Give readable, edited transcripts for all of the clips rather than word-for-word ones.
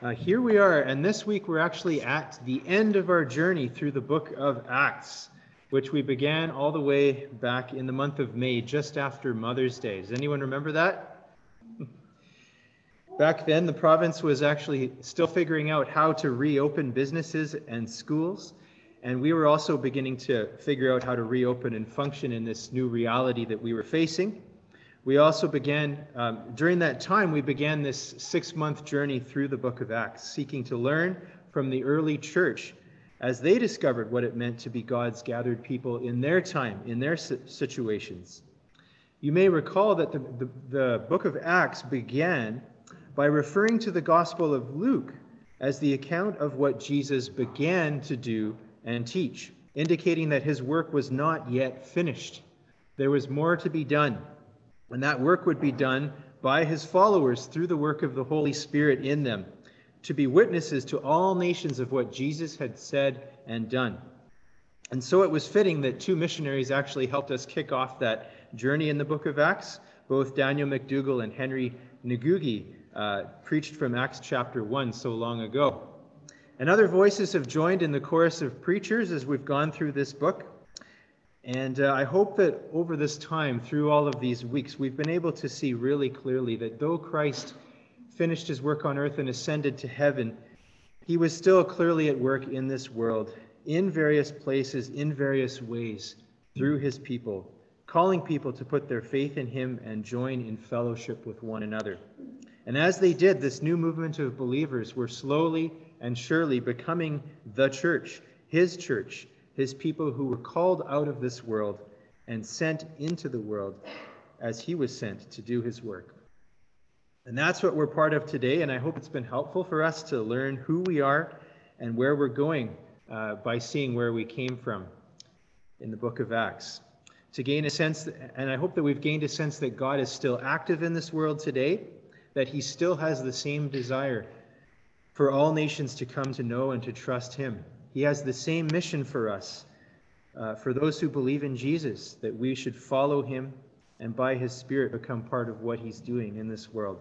Here we are, and this week we're actually at the end of our journey through the book of Acts, which we began all the way back in the month of May, just after Mother's Day. Does anyone remember that? Back then, the province was actually still figuring out how to reopen businesses and schools, and we were also beginning to figure out how to reopen and function in this new reality that we were facing. We also began, during that time, we began this 6-month journey through the book of Acts, seeking to learn from the early church as they discovered what it meant to be God's gathered people in their time, in their situations. You may recall that the book of Acts began by referring to the Gospel of Luke as the account of what Jesus began to do and teach, indicating that his work was not yet finished. There was more to be done. And that work would be done by his followers through the work of the Holy Spirit in them, to be witnesses to all nations of what Jesus had said and done. And so it was fitting that 2 missionaries actually helped us kick off that journey in the book of Acts. Both Daniel McDougall and Henry Ngugi preached from Acts chapter 1 so long ago. And other voices have joined in the chorus of preachers as we've gone through this book. And I hope that over this time, through all of these weeks, we've been able to see really clearly that though Christ finished his work on earth and ascended to heaven, he was still clearly at work in this world, in various places, in various ways, through his people, calling people to put their faith in him and join in fellowship with one another. And as they did, this new movement of believers were slowly and surely becoming the church, his people who were called out of this world and sent into the world as he was sent to do his work. And that's what we're part of today, and I hope it's been helpful for us to learn who we are and where we're going by seeing where we came from in the book of Acts. To gain a sense, and I hope that we've gained a sense that God is still active in this world today, that he still has the same desire for all nations to come to know and to trust him. He has the same mission for us, for those who believe in Jesus, that we should follow him and by his Spirit become part of what he's doing in this world.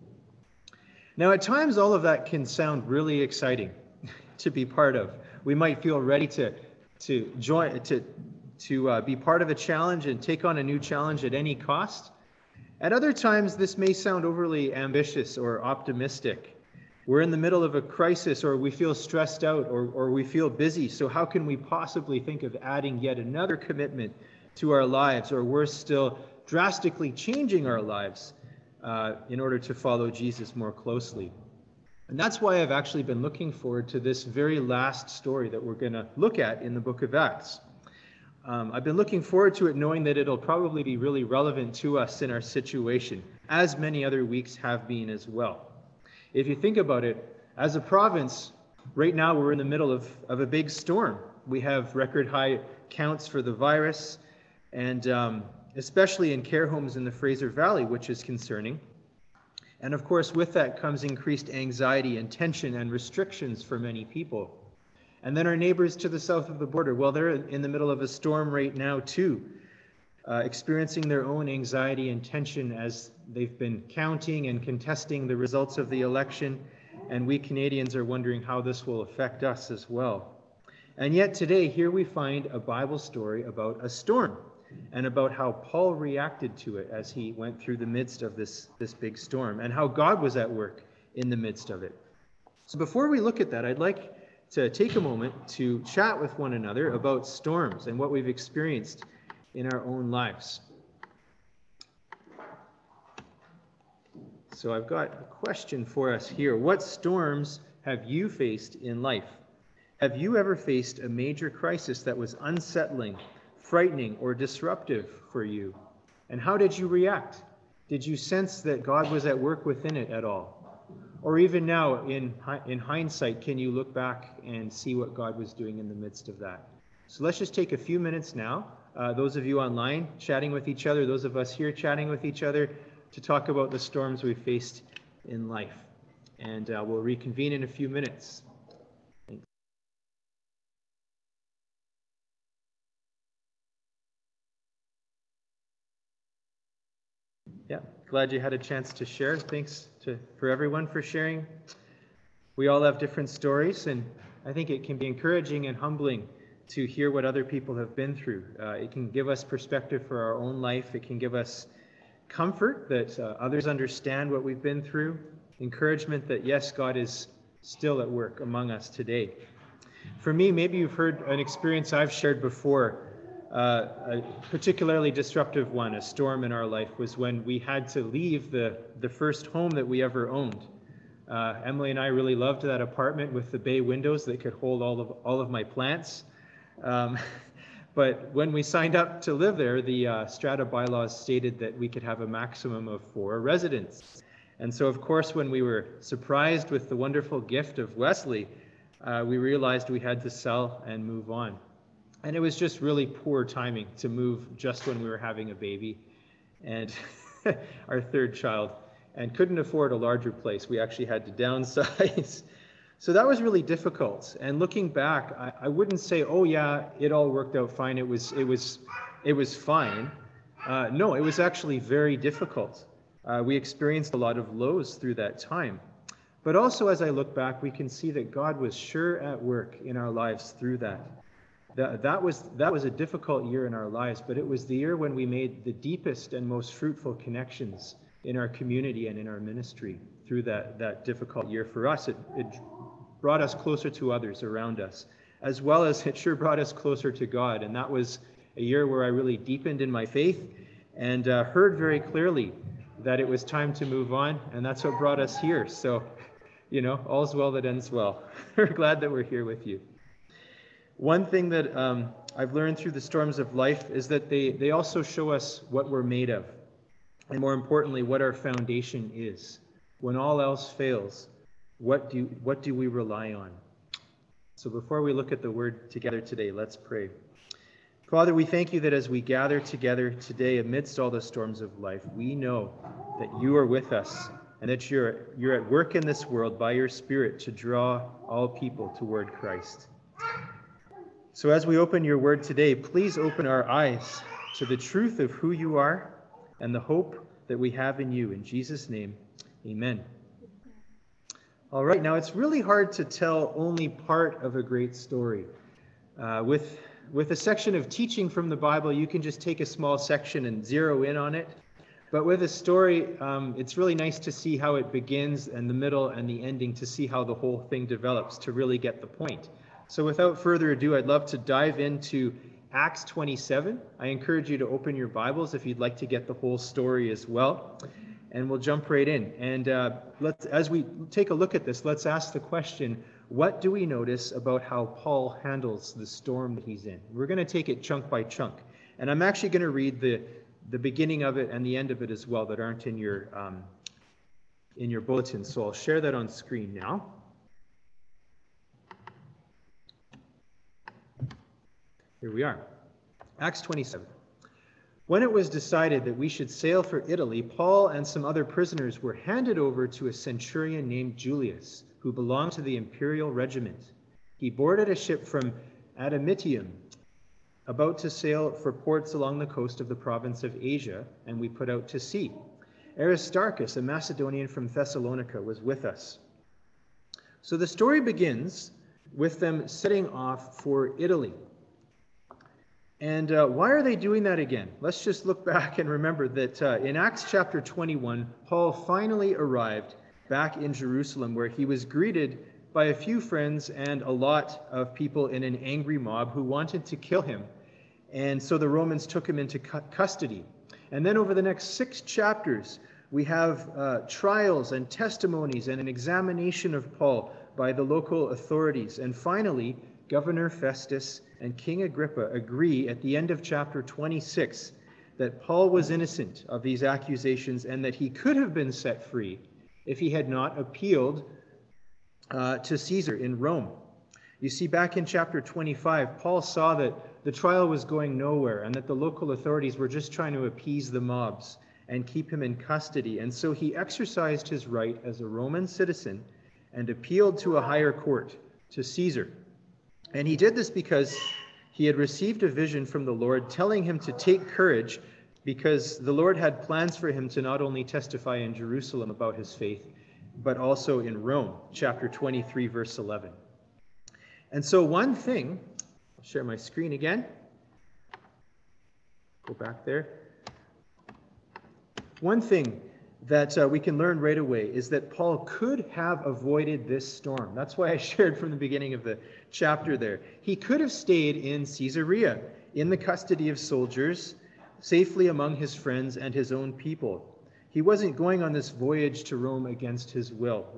Now, at times, all of that can sound really exciting to be part of. We might feel ready to join, to be part of a challenge and take on a new challenge at any cost. At other times, this may sound overly ambitious or optimistic. We're in the middle of a crisis, or we feel stressed out, or we feel busy. So how can we possibly think of adding yet another commitment to our lives, or worse still, drastically changing our lives in order to follow Jesus more closely? And that's why I've actually been looking forward to this very last story that we're going to look at in the book of Acts. I've been looking forward to it knowing that it'll probably be really relevant to us in our situation, as many other weeks have been as well. If you think about it, as a province, right now we're in the middle of a big storm. We have record high counts for the virus, and especially in care homes in the Fraser Valley, which is concerning. And of course, with that comes increased anxiety and tension and restrictions for many people. And then our neighbors to the south of the border, well, they're in the middle of a storm right now too, experiencing their own anxiety and tension as they've been counting and contesting the results of the election, and we Canadians are wondering how this will affect us as well. And yet today, here we find a Bible story about a storm and about how Paul reacted to it as he went through the midst of this big storm, and how God was at work in the midst of it. So before we look at that, I'd like to take a moment to chat with one another about storms and what we've experienced in our own lives. So I've got a question for us here. What storms have you faced in life? Have you ever faced a major crisis that was unsettling, frightening, or disruptive for you? And how did you react? Did you sense that God was at work within it at all? Or even now, in hindsight, can you look back and see what God was doing in the midst of that? So let's just take a few minutes now, those of you online chatting with each other, those of us here chatting with each other, to talk about the storms we faced in life. And we'll reconvene in a few minutes. Thanks. Yeah, glad you had a chance to share. Thanks for everyone for sharing. We all have different stories, and I think it can be encouraging and humbling to hear what other people have been through. It can give us perspective for our own life. It can give us comfort that others understand what we've been through, encouragement that, yes, God is still at work among us today. For me, maybe you've heard an experience I've shared before, a particularly disruptive one, a storm in our life, was when we had to leave the first home that we ever owned. Emily and I really loved that apartment with the bay windows that could hold all of my plants. But when we signed up to live there, the strata bylaws stated that we could have a maximum of 4 residents. And so, of course, when we were surprised with the wonderful gift of Wesley, we realized we had to sell and move on. And it was just really poor timing to move just when we were having a baby and our 3rd child, and couldn't afford a larger place. We actually had to downsize. So that was really difficult. And looking back, I wouldn't say, oh yeah, it all worked out fine. It was fine. No, it was actually very difficult. We experienced a lot of lows through that time. But also, as I look back, we can see that God was sure at work in our lives through that. That was a difficult year in our lives, but it was the year when we made the deepest and most fruitful connections in our community and in our ministry through that difficult year. For us, it brought us closer to others around us, as well as it sure brought us closer to God. And that was a year where I really deepened in my faith and heard very clearly that it was time to move on, and that's what brought us here. So, all's well that ends well. We're glad that we're here with you. One thing that I've learned through the storms of life is that they also show us what we're made of, and more importantly, what our foundation is. When all else fails, what do we rely on? So before we look at the word together today, let's pray. Father, we thank you that as we gather together today amidst all the storms of life, we know that you are with us and that you're at work in this world by your Spirit to draw all people toward Christ. So as we open your word today, please open our eyes to the truth of who you are and the hope that we have in you. In Jesus' name, amen. All right, now it's really hard to tell only part of a great story. With a section of teaching from the Bible, you can just take a small section and zero in on it. But with a story, it's really nice to see how it begins and the middle and the ending, to see how the whole thing develops, to really get the point. So without further ado, I'd love to dive into Acts 27. I encourage you to open your Bibles if you'd like to get the whole story as well. And we'll jump right in. And as we take a look at this, let's ask the question, what do we notice about how Paul handles the storm that he's in? We're going to take it chunk by chunk. And I'm actually going to read the beginning of it and the end of it as well that aren't in your bulletin. So I'll share that on screen now. Here we are. Acts 27. When it was decided that we should sail for Italy, Paul and some other prisoners were handed over to a centurion named Julius, who belonged to the imperial regiment. He boarded a ship from Adramyttium, about to sail for ports along the coast of the province of Asia, and we put out to sea. Aristarchus, a Macedonian from Thessalonica, was with us. So the story begins with them setting off for Italy. And why are they doing that again? Let's just look back and remember that in Acts chapter 21, Paul finally arrived back in Jerusalem, where he was greeted by a few friends and a lot of people in an angry mob who wanted to kill him. And so the Romans took him into custody. And then over the next 6 chapters, we have trials and testimonies and an examination of Paul by the local authorities. And finally, Governor Festus and King Agrippa agree at the end of chapter 26 that Paul was innocent of these accusations and that he could have been set free if he had not appealed to Caesar in Rome. You see, back in chapter 25, Paul saw that the trial was going nowhere and that the local authorities were just trying to appease the mobs and keep him in custody. And so he exercised his right as a Roman citizen and appealed to a higher court, to Caesar. And he did this because he had received a vision from the Lord telling him to take courage, because the Lord had plans for him to not only testify in Jerusalem about his faith, but also in Rome, chapter 23, verse 11. And so one thing, I'll share my screen again. Go back there. One thing that we can learn right away is that Paul could have avoided this storm. That's why I shared from the beginning of the chapter there. He could have stayed in Caesarea, in the custody of soldiers, safely among his friends and his own people. He wasn't going on this voyage to Rome against his will.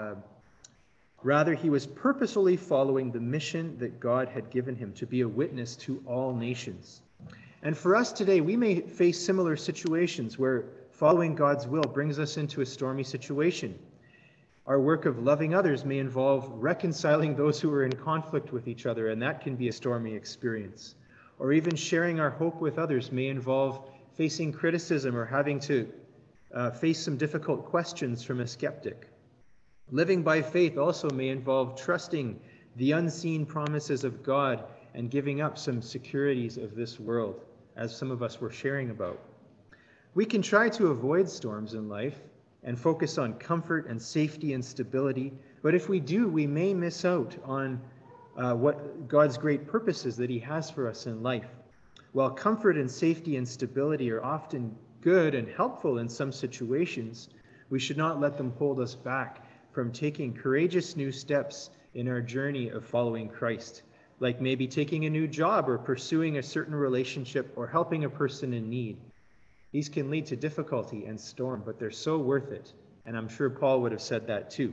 Rather, he was purposefully following the mission that God had given him to be a witness to all nations. And for us today, we may face similar situations where following God's will brings us into a stormy situation. Our work of loving others may involve reconciling those who are in conflict with each other, and that can be a stormy experience. Or even sharing our hope with others may involve facing criticism or having to face some difficult questions from a skeptic. Living by faith also may involve trusting the unseen promises of God and giving up some securities of this world, as some of us were sharing about. We can try to avoid storms in life and focus on comfort and safety and stability, but if we do, we may miss out on what God's great purposes that he has for us in life. While comfort and safety and stability are often good and helpful in some situations, we should not let them hold us back from taking courageous new steps in our journey of following Christ, like maybe taking a new job or pursuing a certain relationship or helping a person in need. These can lead to difficulty and storm, but they're so worth it. And I'm sure Paul would have said that too.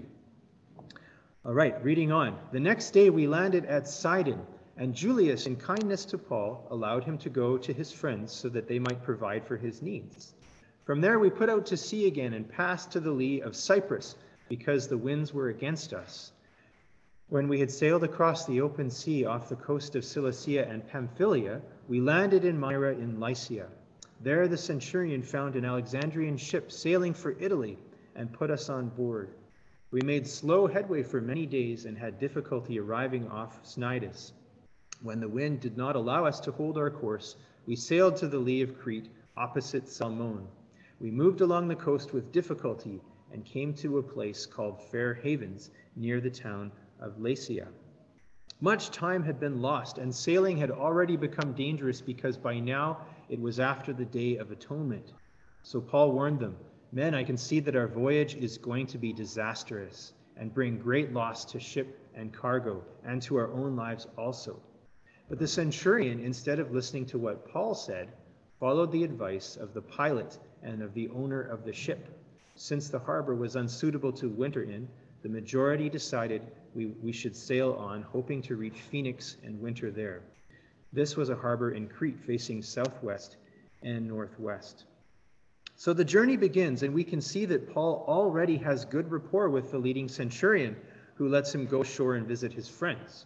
All right, reading on. The next day we landed at Sidon, and Julius, in kindness to Paul, allowed him to go to his friends so that they might provide for his needs. From there we put out to sea again and passed to the lee of Cyprus, because the winds were against us. When we had sailed across the open sea off the coast of Cilicia and Pamphylia, we landed in Myra in Lycia. There the centurion found an Alexandrian ship sailing for Italy and put us on board. We made slow headway for many days and had difficulty arriving off Cnidus. When the wind did not allow us to hold our course, we sailed to the lee of Crete, opposite Salmone. We moved along the coast with difficulty and came to a place called Fair Havens, near the town of Lasea. Much time had been lost, and sailing had already become dangerous because by now it was after the Day of Atonement. So Paul warned them, "Men, I can see that our voyage is going to be disastrous and bring great loss to ship and cargo and to our own lives also." But the centurion, instead of listening to what Paul said, followed the advice of the pilot and of the owner of the ship. Since the harbor was unsuitable to winter in, the majority decided we should sail on, hoping to reach Phoenix and winter there. This was a harbor in Crete facing southwest and northwest. So the journey begins, and we can see that Paul already has good rapport with the leading centurion, who lets him go ashore and visit his friends.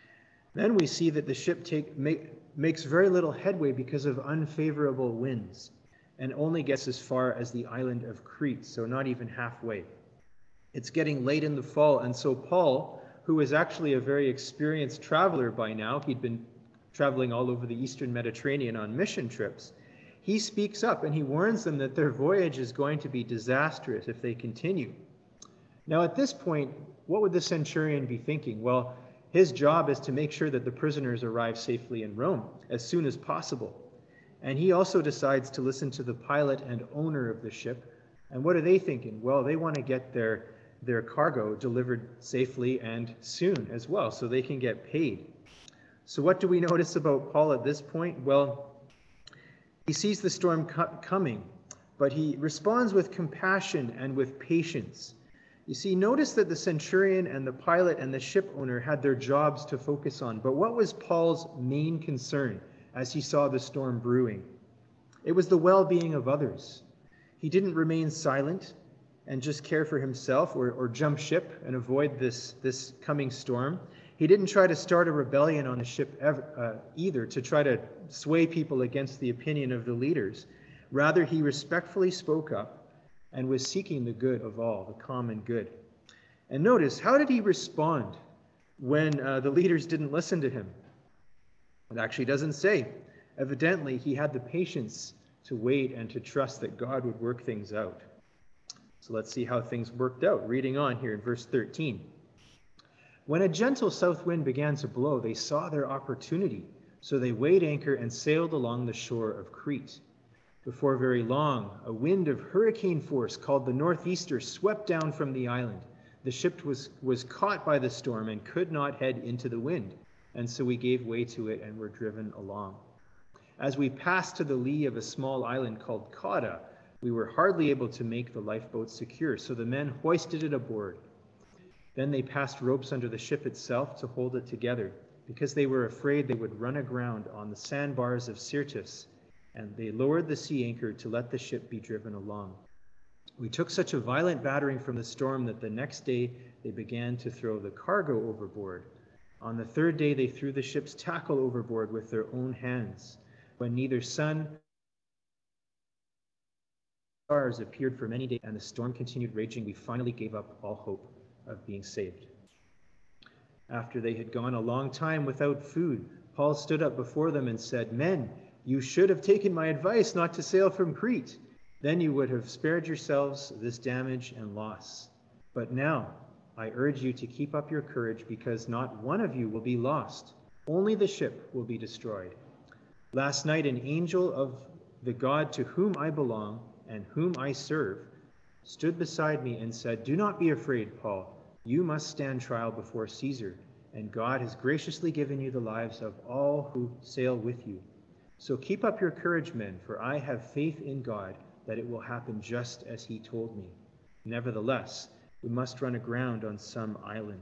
Then we see that the ship makes very little headway because of unfavorable winds, and only gets as far as the island of Crete, so not even halfway. It's getting late in the fall, and so Paul, who is actually a very experienced traveler by now, he'd been traveling all over the Eastern Mediterranean on mission trips, he speaks up and he warns them that their voyage is going to be disastrous if they continue. Now at this point, what would the centurion be thinking? Well, his job is to make sure that the prisoners arrive safely in Rome as soon as possible. And he also decides to listen to the pilot and owner of the ship. And what are they thinking? Well, they want to get their cargo delivered safely and soon as well, so they can get paid. So what do we notice about Paul at this point? Well, he sees the storm coming, but he responds with compassion and with patience. You see, notice that the centurion and the pilot and the ship owner had their jobs to focus on. But what was Paul's main concern as he saw the storm brewing? It was the well-being of others. He didn't remain silent and just care for himself or jump ship and avoid this coming storm. He didn't try to start a rebellion on the ship either to try to sway people against the opinion of the leaders. Rather, he respectfully spoke up and was seeking the good of all, the common good. And notice, how did he respond when the leaders didn't listen to him? It actually doesn't say. Evidently, he had the patience to wait and to trust that God would work things out. So let's see how things worked out. Reading on here in verse 13. When a gentle south wind began to blow, they saw their opportunity. So they weighed anchor and sailed along the shore of Crete. Before very long, a wind of hurricane force called the Northeaster swept down from the island. The ship was caught by the storm and could not head into the wind, and so we gave way to it and were driven along. As we passed to the lee of a small island called Cauda, we were hardly able to make the lifeboat secure, so the men hoisted it aboard. Then they passed ropes under the ship itself to hold it together, because they were afraid they would run aground on the sandbars of Syrtis, and they lowered the sea anchor to let the ship be driven along. We took such a violent battering from the storm that the next day they began to throw the cargo overboard. On the third day they threw the ship's tackle overboard with their own hands. When neither sun nor stars appeared for many days and the storm continued raging, we finally gave up all hope of being saved. After they had gone a long time without food, Paul stood up before them and said, "Men, you should have taken my advice not to sail from Crete. Then you would have spared yourselves this damage and loss. But now I urge you to keep up your courage, because not one of you will be lost. Only the ship will be destroyed. Last night an angel of the God to whom I belong and whom I serve stood beside me and said, 'Do not be afraid, Paul. You must stand trial before Caesar, and God has graciously given you the lives of all who sail with you. So keep up your courage, men, for I have faith in God that it will happen just as he told me. Nevertheless, we must run aground on some island.'"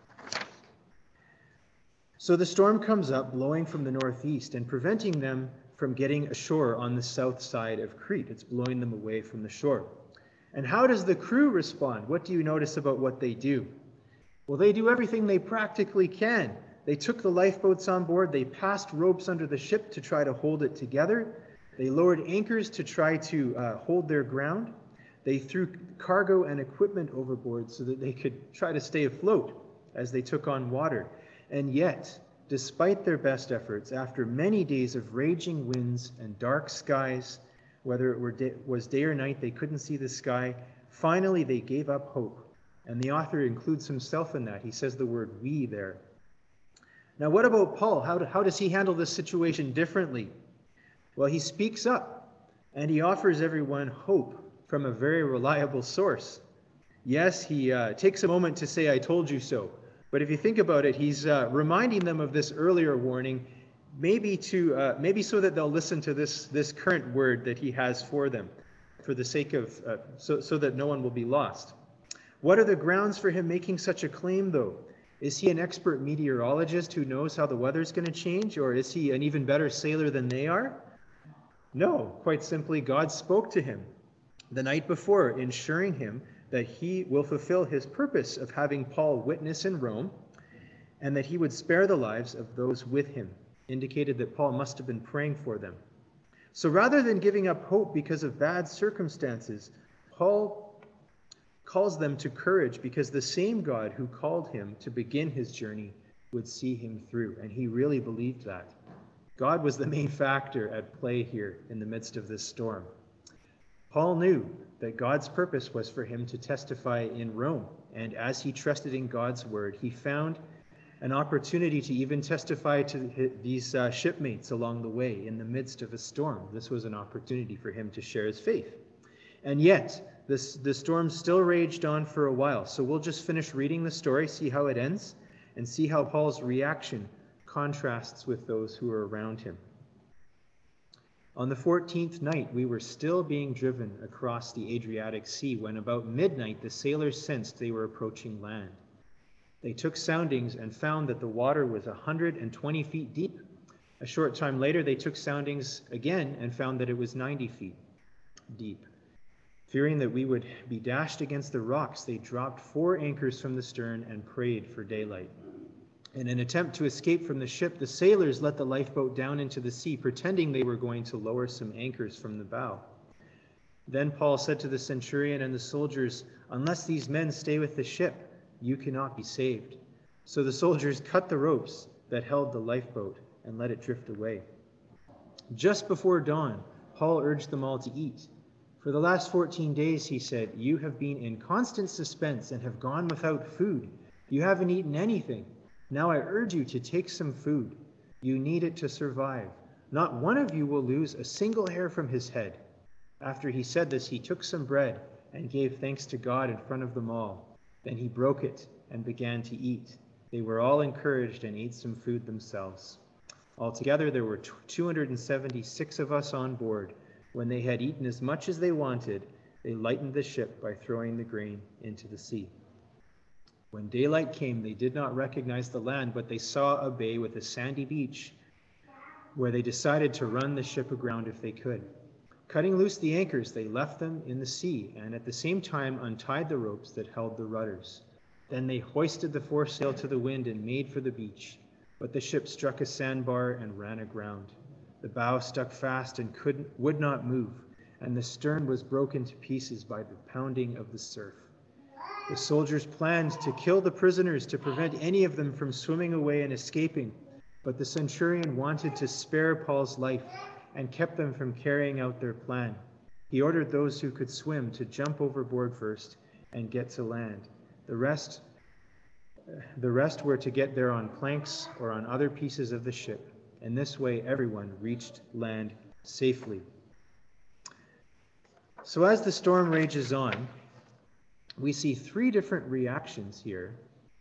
So the storm comes up, blowing from the northeast and preventing them from getting ashore on the south side of Crete. It's blowing them away from the shore. And how does the crew respond? What do you notice about what they do? Well, they do everything they practically can. They took the lifeboats on board. They passed ropes under the ship to try to hold it together. They lowered anchors to try to hold their ground. They threw cargo and equipment overboard so that they could try to stay afloat as they took on water. And yet, despite their best efforts, after many days of raging winds and dark skies, whether it was day or night, they couldn't see the sky, finally they gave up hope. And the author includes himself in that. He says the word "we" there. Now, what about Paul? How does he handle this situation differently? Well, he speaks up, and he offers everyone hope from a very reliable source. Yes, he takes a moment to say, "I told you so." But if you think about it, he's reminding them of this earlier warning, maybe so that they'll listen to this current word that he has for them, for the sake of so that no one will be lost. What are the grounds for him making such a claim, though? Is he an expert meteorologist who knows how the weather's going to change, or is he an even better sailor than they are? No, quite simply, God spoke to him the night before, ensuring him that he will fulfill his purpose of having Paul witness in Rome, and that he would spare the lives of those with him, indicated that Paul must have been praying for them. So rather than giving up hope because of bad circumstances, Paul calls them to courage, because the same God who called him to begin his journey would see him through, and he really believed that. God was the main factor at play here in the midst of this storm. Paul knew that God's purpose was for him to testify in Rome, and as he trusted in God's word, he found an opportunity to even testify to these shipmates along the way in the midst of a storm. This was an opportunity for him to share his faith. And yet, the storm still raged on for a while, so we'll just finish reading the story, see how it ends, and see how Paul's reaction contrasts with those who are around him. On the 14th night, we were still being driven across the Adriatic Sea when about midnight the sailors sensed they were approaching land. They took soundings and found that the water was 120 feet deep. A short time later, they took soundings again and found that it was 90 feet deep. Fearing that we would be dashed against the rocks, they dropped 4 anchors from the stern and prayed for daylight. In an attempt to escape from the ship, the sailors let the lifeboat down into the sea, pretending they were going to lower some anchors from the bow. Then Paul said to the centurion and the soldiers, "Unless these men stay with the ship, you cannot be saved." So the soldiers cut the ropes that held the lifeboat and let it drift away. Just before dawn, Paul urged them all to eat, For the last 14 days, he said, you have been in constant suspense and have gone without food. You haven't eaten anything. Now I urge you to take some food. You need it to survive. Not one of you will lose a single hair from his head." After he said this, he took some bread and gave thanks to God in front of them all. Then he broke it and began to eat. They were all encouraged and ate some food themselves. Altogether, there were 276 of us on board. When they had eaten as much as they wanted, they lightened the ship by throwing the grain into the sea. When daylight came, they did not recognize the land, but they saw a bay with a sandy beach, where they decided to run the ship aground if they could. Cutting loose the anchors, they left them in the sea, and at the same time untied the ropes that held the rudders. Then they hoisted the foresail to the wind and made for the beach. But the ship struck a sandbar and ran aground. The bow stuck fast and would not move, and the stern was broken to pieces by the pounding of the surf. The soldiers planned to kill the prisoners to prevent any of them from swimming away and escaping, but the centurion wanted to spare Paul's life and kept them from carrying out their plan. He ordered those who could swim to jump overboard first and get to land. The rest were to get there on planks or on other pieces of the ship. In this way, everyone reached land safely. So as the storm rages on, we see three different reactions here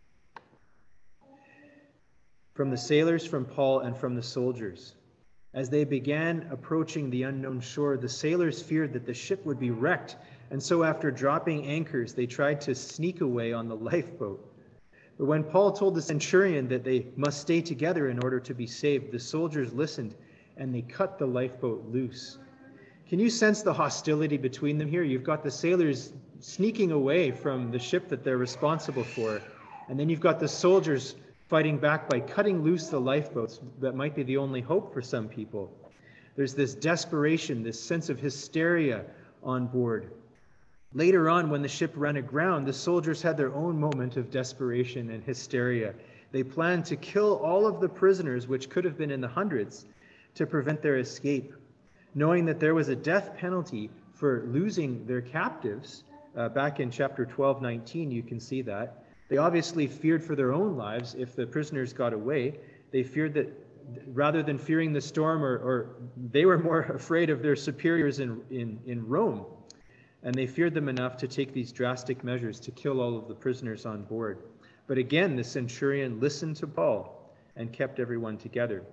from the sailors, from Paul, and from the soldiers. As they began approaching the unknown shore, the sailors feared that the ship would be wrecked, and so after dropping anchors, they tried to sneak away on the lifeboat. But when Paul told the centurion that they must stay together in order to be saved, the soldiers listened, and they cut the lifeboat loose. Can you sense the hostility between them here? You've got the sailors sneaking away from the ship that they're responsible for, and then you've got the soldiers fighting back by cutting loose the lifeboats that might be the only hope for some people. There's this desperation, this sense of hysteria on board. Later on, when the ship ran aground, the soldiers had their own moment of desperation and hysteria. They planned to kill all of the prisoners, which could have been in the hundreds, to prevent their escape. Knowing that there was a death penalty for losing their captives, back in chapter 12:19, you can see that. They obviously feared for their own lives if the prisoners got away. They feared that rather than fearing the storm, or they were more afraid of their superiors in Rome. And they feared them enough to take these drastic measures to kill all of the prisoners on board. But again, the centurion listened to Paul and kept everyone together.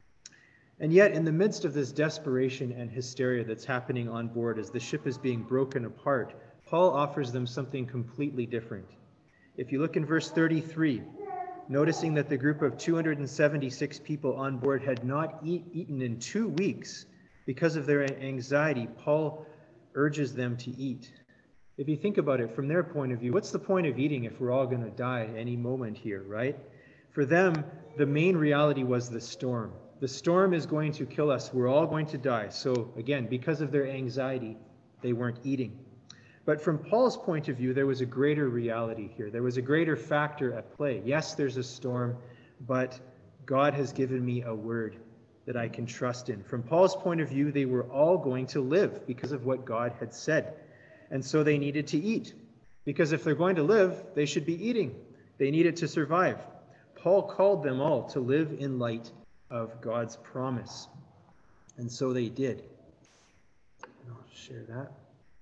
And yet, in the midst of this desperation and hysteria that's happening on board as the ship is being broken apart, Paul offers them something completely different. If you look in verse 33, noticing that the group of 276 people on board had not eaten in 2 weeks because of their anxiety, Paul urges them to eat. If you think about it from their point of view, what's the point of eating if we're all going to die any moment here, right? For them, the main reality was the storm. The storm is going to kill us. We're all going to die. So again, because of their anxiety, they weren't eating. But from Paul's point of view, there was a greater reality here. There was a greater factor at play. Yes, there's a storm, but God has given me a word that I can trust in. From Paul's point of view, they were all going to live because of what God had said. And so they needed to eat. Because if they're going to live, they should be eating. They needed to survive. Paul called them all to live in light of God's promise. And so they did. And I'll share that.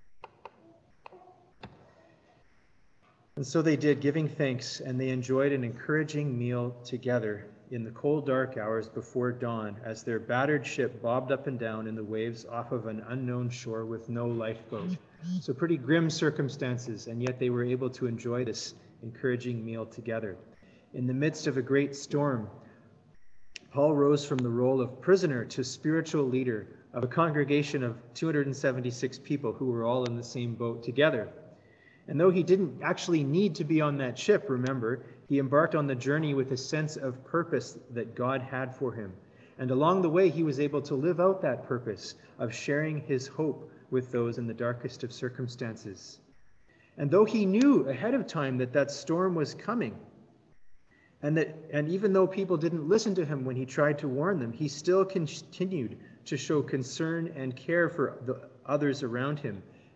And so they did, giving thanks, and they enjoyed an encouraging meal together in the cold, dark hours before dawn as their battered ship bobbed up and down in the waves off of an unknown shore with no lifeboat. So pretty grim circumstances, and yet they were able to enjoy this encouraging meal together. In the midst of a great storm, Paul rose from the role of prisoner to spiritual leader of a congregation of 276 people who were all in the same boat together. And though he didn't actually need to be on that ship, remember, he embarked on the journey with a sense of purpose that God had for him. And along the way, he was able to live out that purpose of sharing his hope with those in the darkest of circumstances. And though he knew ahead of time that that storm was coming, and even though people didn't listen to him when he tried to warn them, he still continued to show concern and care for the others around him.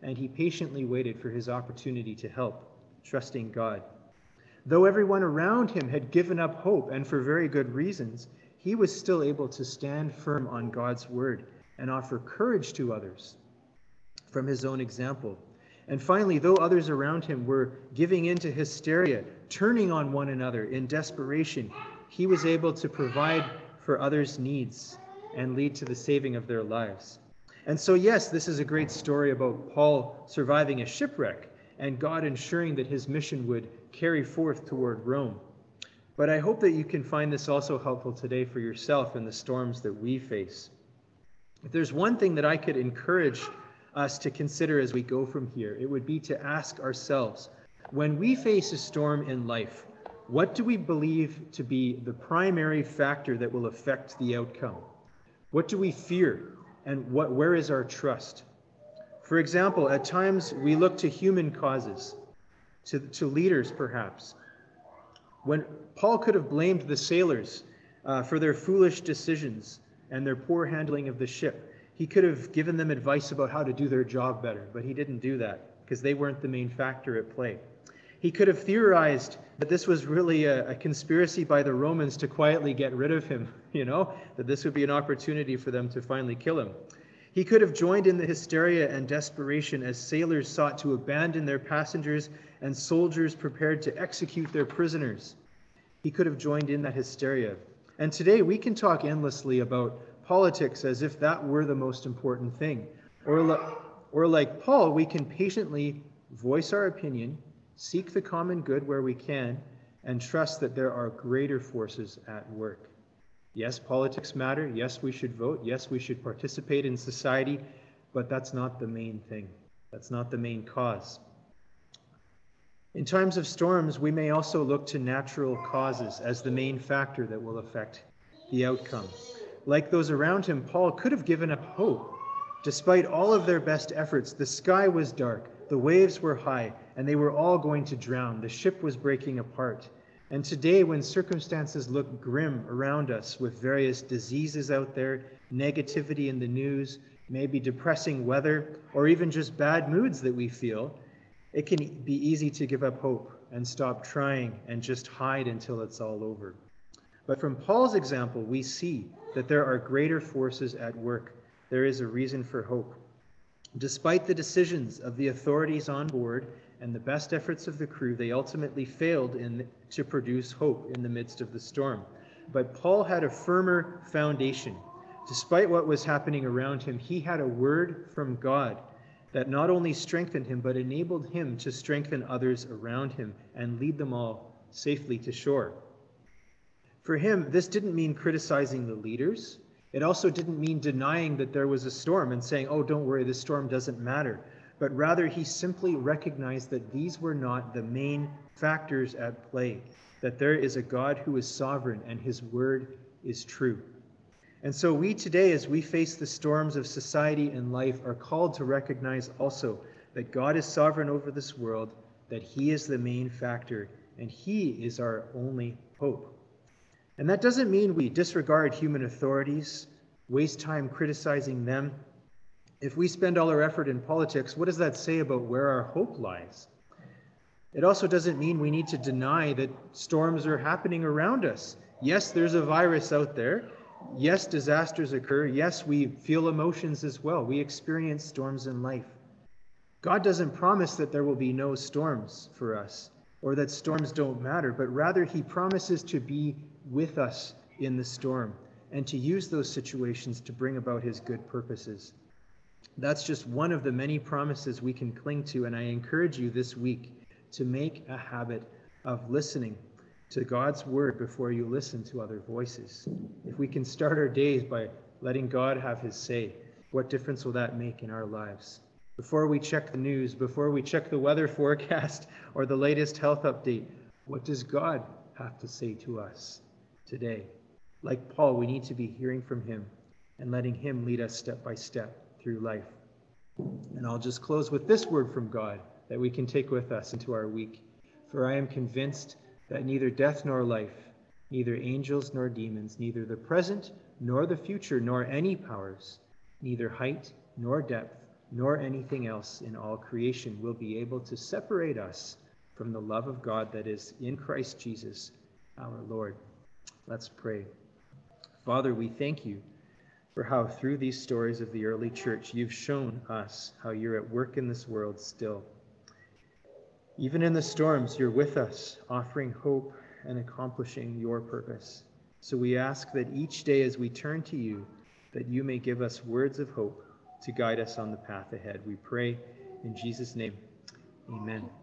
and he patiently waited for his opportunity to help, trusting God. Though everyone around him had given up hope, and for very good reasons, he was still able to stand firm on God's word and offer courage to others from his own example. And finally, though others around him were giving in to hysteria, turning on one another in desperation, he was able to provide for others' needs and lead to the saving of their lives. And so, yes, this is a great story about Paul surviving a shipwreck and God ensuring that his mission would carry forth toward Rome. But I hope that you can find this also helpful today for yourself in the storms that we face. If there's one thing that I could encourage us to consider as we go from here, it would be to ask ourselves, when we face a storm in life, what do we believe to be the primary factor that will affect the outcome? What do we fear, and where is our trust? For example, at times we look to human causes, to leaders perhaps. When Paul could have blamed the sailors for their foolish decisions and their poor handling of the ship, he could have given them advice about how to do their job better, but he didn't do that because they weren't the main factor at play. He could have theorized that this was really a conspiracy by the Romans to quietly get rid of him, that this would be an opportunity for them to finally kill him. He could have joined in the hysteria and desperation as sailors sought to abandon their passengers and soldiers prepared to execute their prisoners. He could have joined in that hysteria. And today we can talk endlessly about politics as if that were the most important thing. Or like Paul, we can patiently voice our opinion, seek the common good where we can, and trust that there are greater forces at work. Yes, politics matter. Yes, we should vote. Yes, we should participate in society, but that's not the main thing. That's not the main cause. In times of storms, we may also look to natural causes as the main factor that will affect the outcome. Like those around him, Paul could have given up hope. Despite all of their best efforts, the sky was dark, the waves were high, and they were all going to drown. The ship was breaking apart. And today, when circumstances look grim around us with various diseases out there, negativity in the news, maybe depressing weather, or even just bad moods that we feel, it can be easy to give up hope and stop trying and just hide until it's all over. But from Paul's example, we see that there are greater forces at work. There is a reason for hope. Despite the decisions of the authorities on board and the best efforts of the crew, they ultimately failed to produce hope in the midst of the storm. But Paul had a firmer foundation. Despite what was happening around him, he had a word from God that not only strengthened him, but enabled him to strengthen others around him and lead them all safely to shore. For him, this didn't mean criticizing the leaders. It also didn't mean denying that there was a storm and saying, oh, don't worry, this storm doesn't matter. But rather, he simply recognized that these were not the main factors at play, that there is a God who is sovereign and his word is true. And so we today, as we face the storms of society and life, are called to recognize also that God is sovereign over this world, that he is the main factor, and he is our only hope. And that doesn't mean we disregard human authorities, waste time criticizing them. If we spend all our effort in politics, what does that say about where our hope lies? It also doesn't mean we need to deny that storms are happening around us. Yes, there's a virus out there. Yes, disasters occur. Yes, we feel emotions as well. We experience storms in life. God doesn't promise that there will be no storms for us or that storms don't matter, but rather he promises to be with us in the storm and to use those situations to bring about his good purposes. That's just one of the many promises we can cling to, and I encourage you this week to make a habit of listening to God's word before you listen to other voices. If we can start our days by letting God have his say, what difference will that make in our lives? Before we check the news, before we check the weather forecast or the latest health update, what does God have to say to us today? Like Paul, we need to be hearing from him and letting him lead us step by step through life. And I'll just close with this word from God that we can take with us into our week. For I am convinced that neither death nor life, neither angels nor demons, neither the present nor the future, nor any powers, neither height nor depth, nor anything else in all creation will be able to separate us from the love of God that is in Christ Jesus, our Lord. Let's pray. Father, we thank you for how through these stories of the early church, you've shown us how you're at work in this world still. Even in the storms, you're with us, offering hope and accomplishing your purpose. So we ask that each day as we turn to you, that you may give us words of hope to guide us on the path ahead. We pray in Jesus' name. Amen.